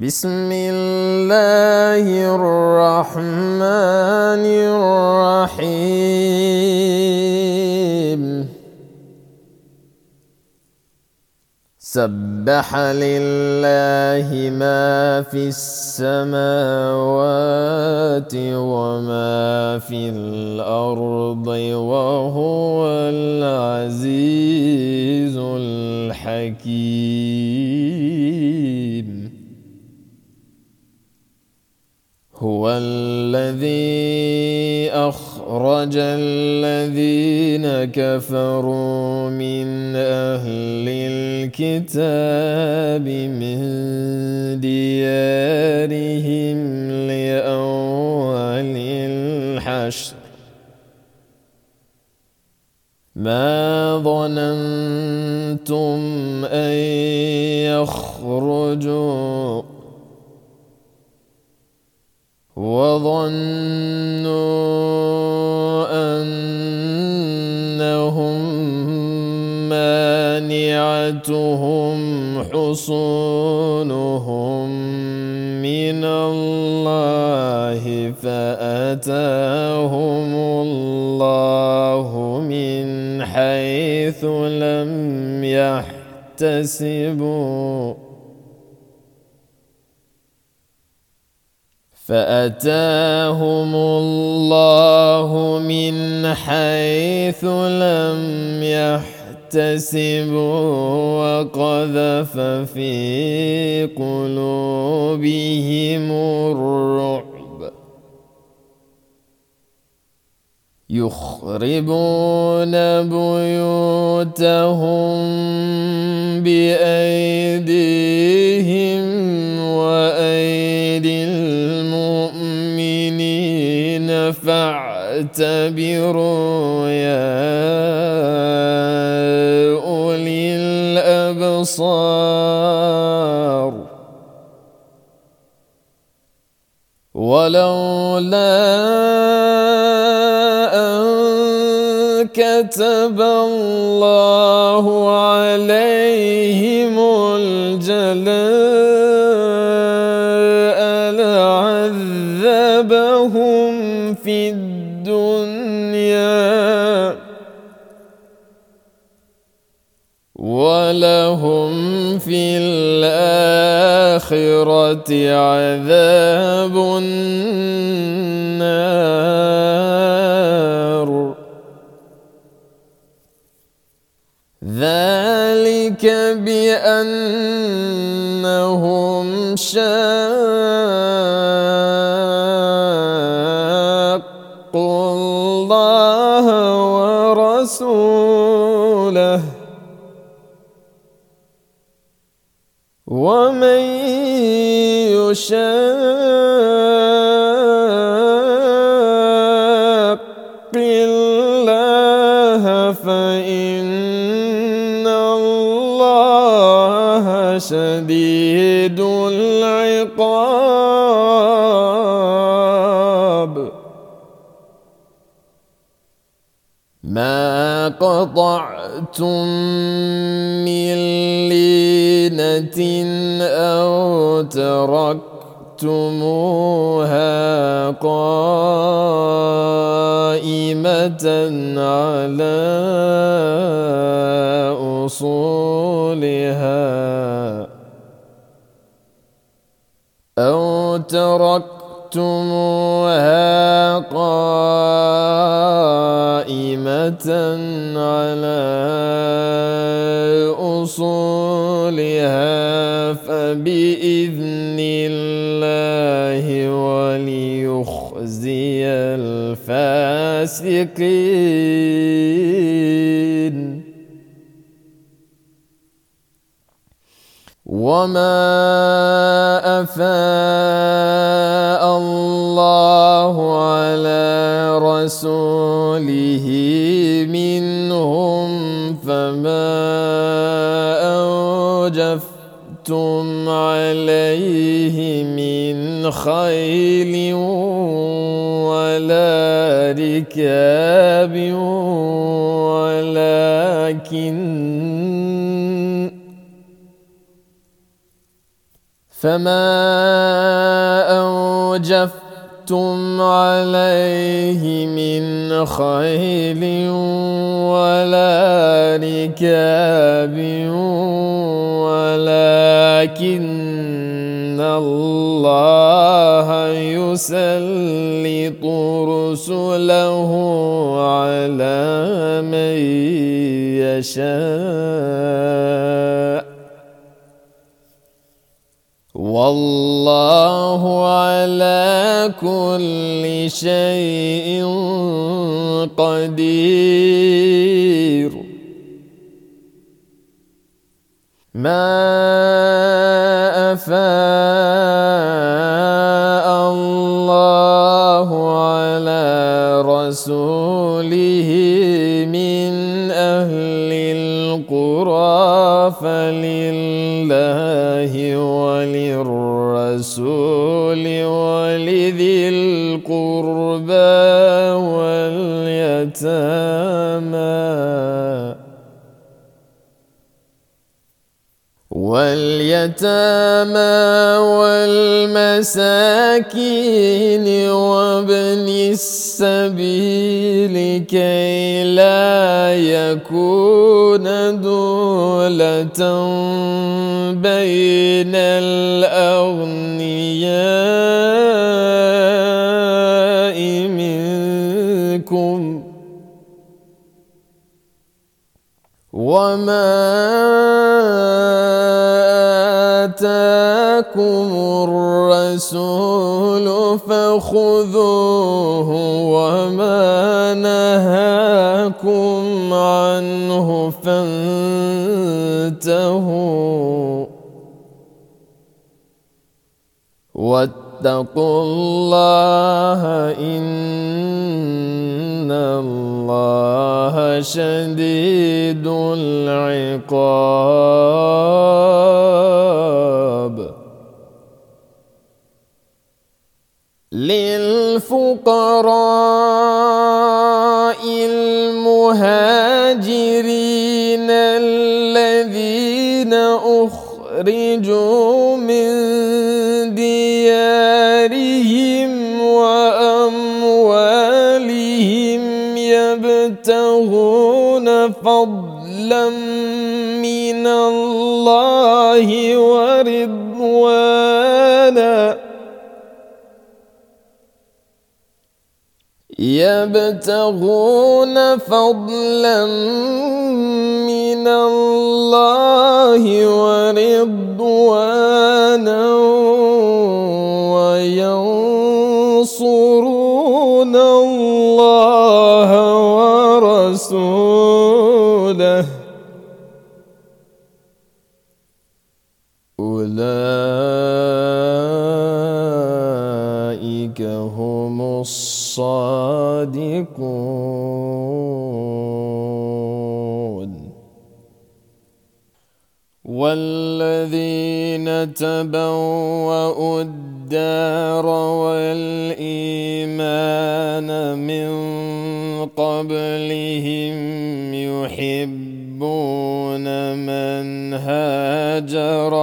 بسم الله الرحمن الرحيم سبح لله ما في السماوات وما في الأرض وهو العزيز الحكيم هو الذي أخرج الذين كفروا من أهل الكتاب من ديارهم لأول الحشر ما ظننتم أن يخرجوا وظنوا أنهم مانعتهم حصونهم من الله فأتاهم الله من حيث لم يحتسبوا وقذف في قلوبهم الرعب يخربون بيوتهم بأيديهم وأيدي المؤمنين فاعتبروا يا أولي الأبصار ولولا أن كتب الله عليهم الجلاء لعذبهم في الدنيا ولهم في الآخرة عذاب النار ذلك بأنهم شاقوا الله ورسوله ومن يشاق الله فإن الله شديد العقاب ما قطعتم من لينة أو تركتموها قائمة على أصولها فبإذن الله وليخزي الفاسقين وما أفاء الله على رسوله منهم فما أوجفتم عليه من خيل ولا ركاب ولكن فما أوجفتم عليه من خيل ولا ركاب ولكن الله يسلط رسله على من يشاء والله على كل شيء قدير. ما أفاء الله على رسوله من أهل القرى فلله وللرسول ولذي القربى واليتامى والمساكين وابن السبيل كي لا يكون دولة بين الأغنياء منكم وما آتاكم الرسول فخذوه وما نهاكم عنه فانتهوا واتقوا الله إن الله شديد العقاب. للفقراء المهاجرين الذين أخرجوا من ديارهم وأموالهم يبتغون فضلا من الله ورضوانا وينصرون الله ورسوله أولئك هم الصادقون. والذين تبوأوا الدار والإيمان من قبلهم يحبون من هاجر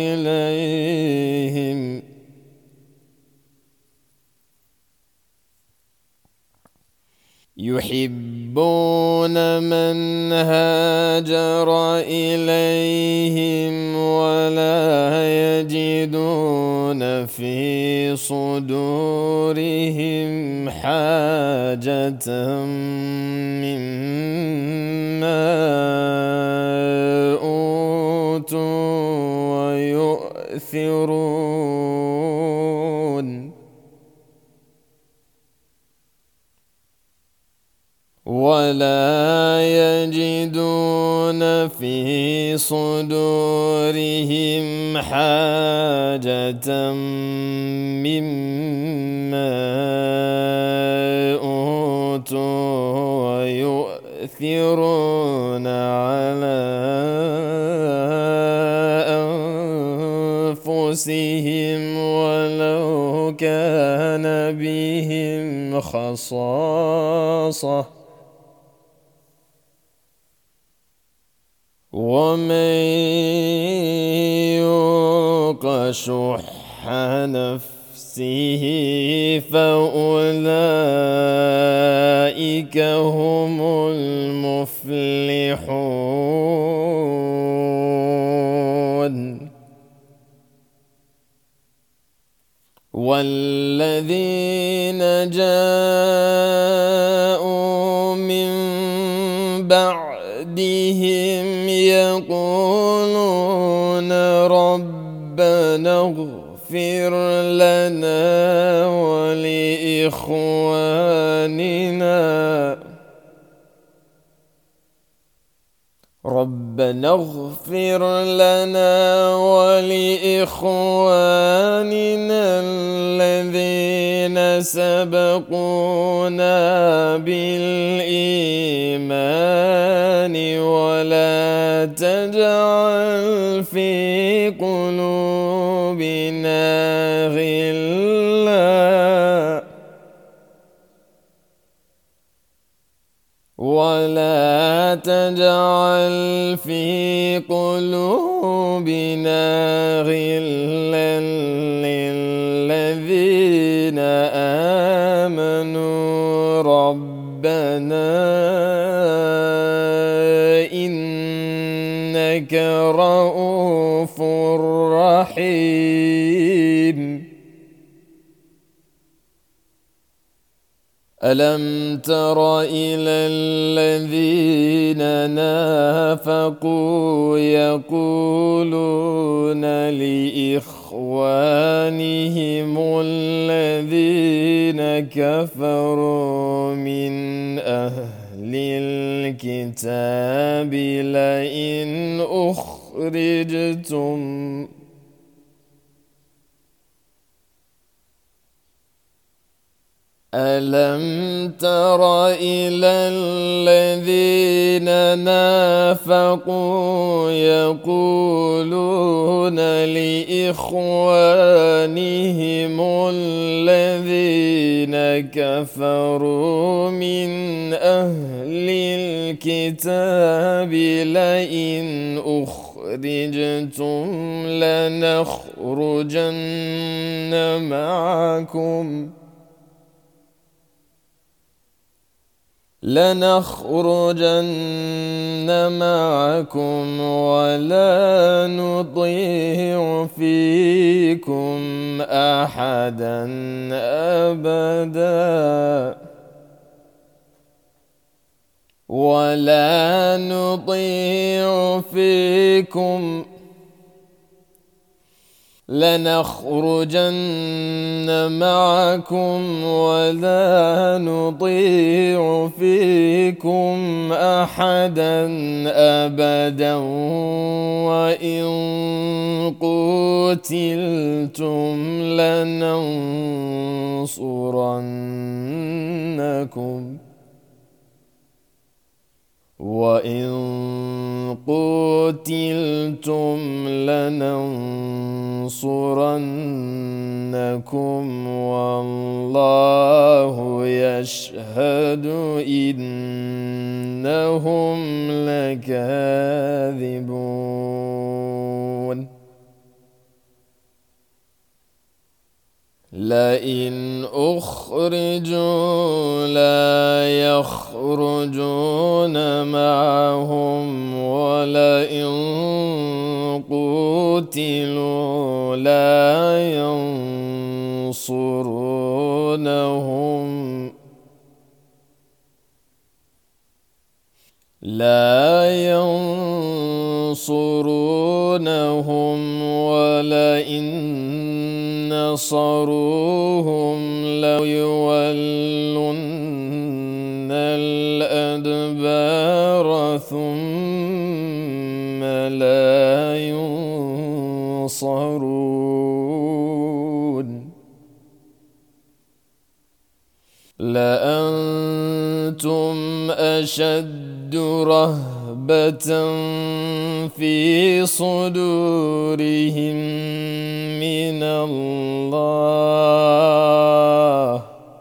إليهم ولا يجدون في صدورهم حاجة مما أوتوا ويؤثرون على أنفسهم ولو كان بهم خصاصة ومن يوق شح نفسه فأولئك هم المفلحون. والذين جاءوا من بعدهم يقولون ربنا اغفر لنا ولإخواننا الذين سبقونا بالإيمان ولا تجعل في قلوبنا غلا للذين آمنوا ربنا إنك رؤوف رحيم. ألم تر إلى الذين نافقوا يقولون لإخوانهم الذين كفروا من أهل الكتاب لئن أخرجتم ألم تر إلى الذين نافقوا يقولون لإخوانهم الذين كفروا من أهل الكتاب لئن أخرجتم لنخرجن معكم ولا نطيع فيكم أحدا أبدا وإن قتلتم لننصرنكم والله يشهد إنهم لكاذبون. لئن أخرجوا لا يخرجون معهم ولئن قتلوا لا ينصرونهم ولئن نصروهم ليولن الأدبار ثم لا ينصرون. لأنتم أشد رهبة في صدورهم من الله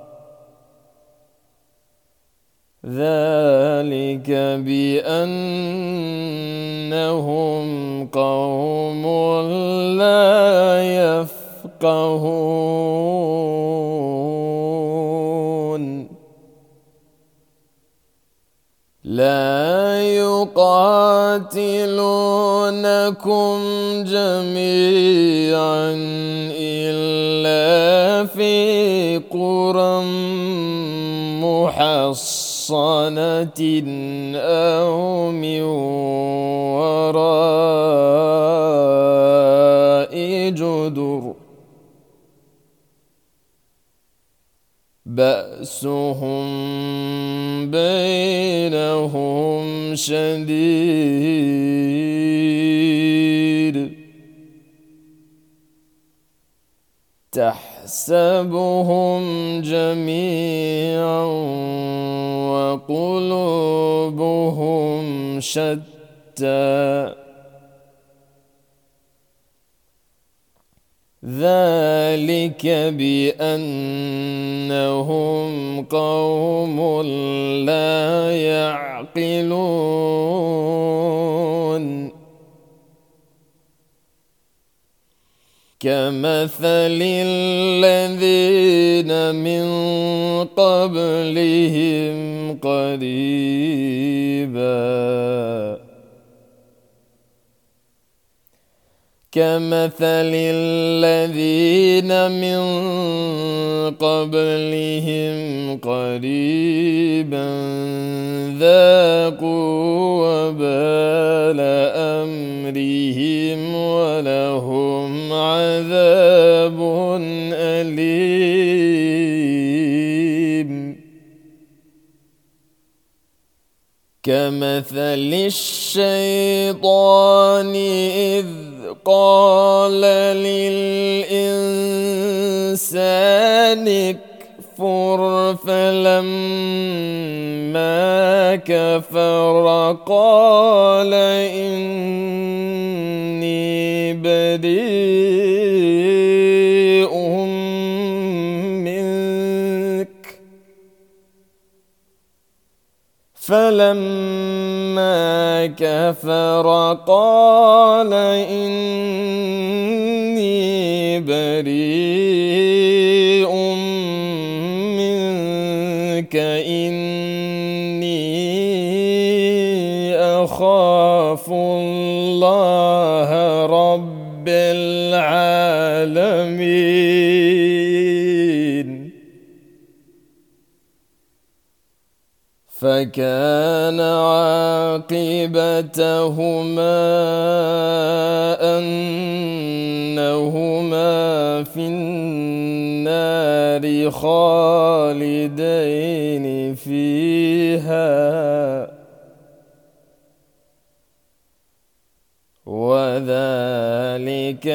ذلك بأنهم قوم لا يفقهون لا يقاتلونكم جميعا إلا في قرى محصنة أو من وراء جدر بأسهم بينهم شديد تحسبهم جميعا وقلوبهم شتى ذلك بأنهم قوم لا يعقلون كمثل الذين من قبلهم قريبا كمثل الذين من قبلهم قريبا ذاقوا وبال أمرهم ولهم عذاب أليم كمثل الشيطان إذ قال للإنسان اكفر فلما كفر قال إني بريء منك فلما كفر قال إني بريء منك إني أخاف الله رب العالمين فكان عاقبتهما أنهما في النار خالدين فيها وذلك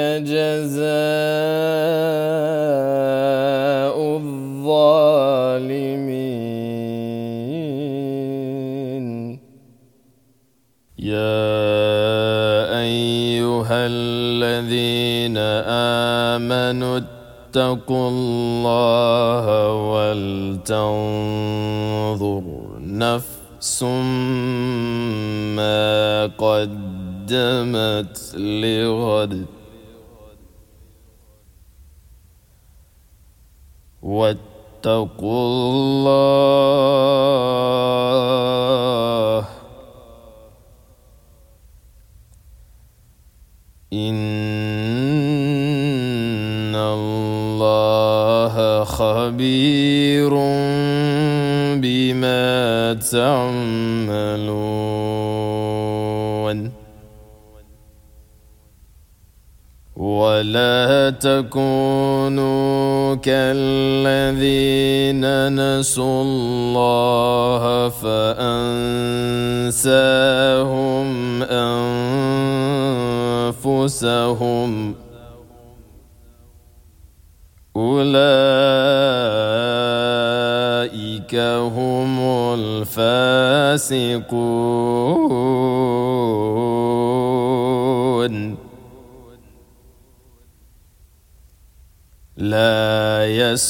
جزاء الظالمين يا أيها الذين آمنوا اتقوا الله ولتنظر نفس ما قدمت لغد واتقوا الله إن الله خبير بما تعملون ولا تكونوا كالذين نسوا الله فأنساهم أنفسهم أولئك هم الفاسقون لا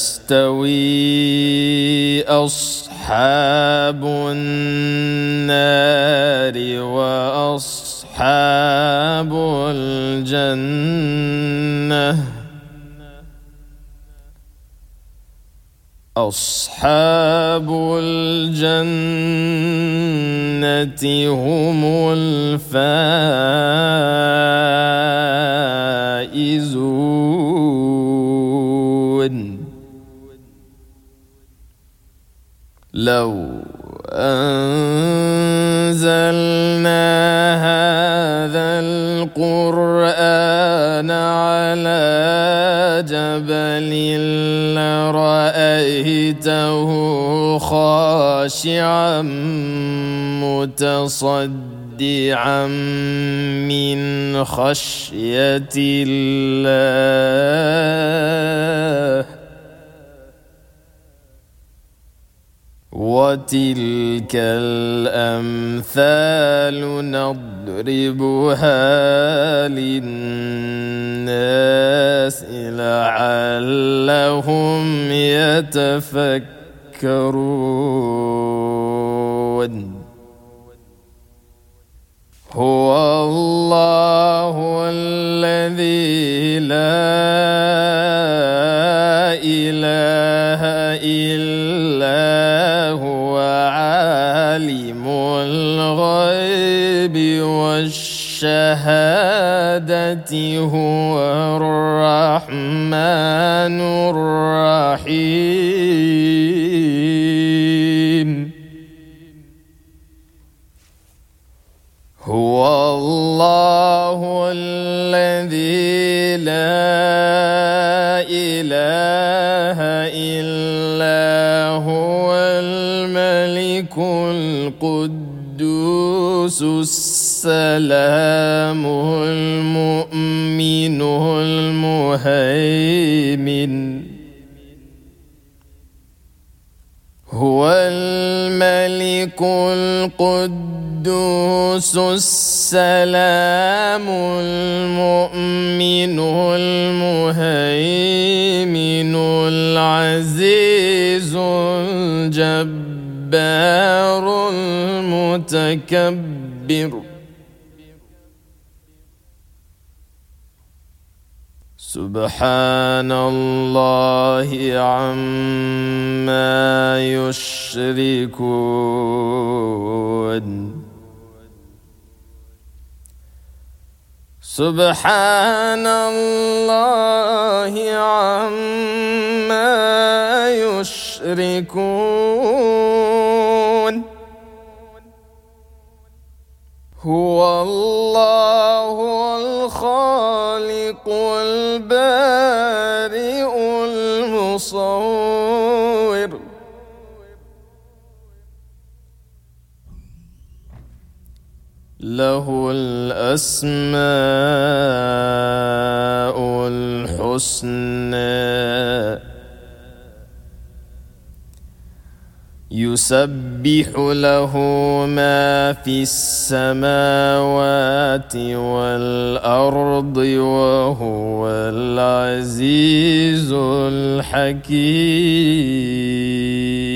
يستوي أصحاب النار وأصحاب الجنة أصحاب الجنة هم الفائزون. لو أنزلنا هذا القرآن على جبل لرأيته خاشعا متصدعا من خشية الله. وتلك الأمثال نضربها للناس لعلهم يتفكرون. هو الله الذي لا إله إلا هو عالم الغيب والشهادة هو الرحمن الرحيم. هو الله الذي لا إله إلا هو الملك القدوس السلام المؤمن المهيمن. هو الملك القدوس السلام المؤمن المهيمن العزيز الجبار المتكبر. سبحان الله عما يشركون. سبحان الله عما يشركون. هو الله الخالق البارئ المصور. له الأسماء الحسنى. يسبح له ما في السماوات والأرض وهو العزيز الحكيم.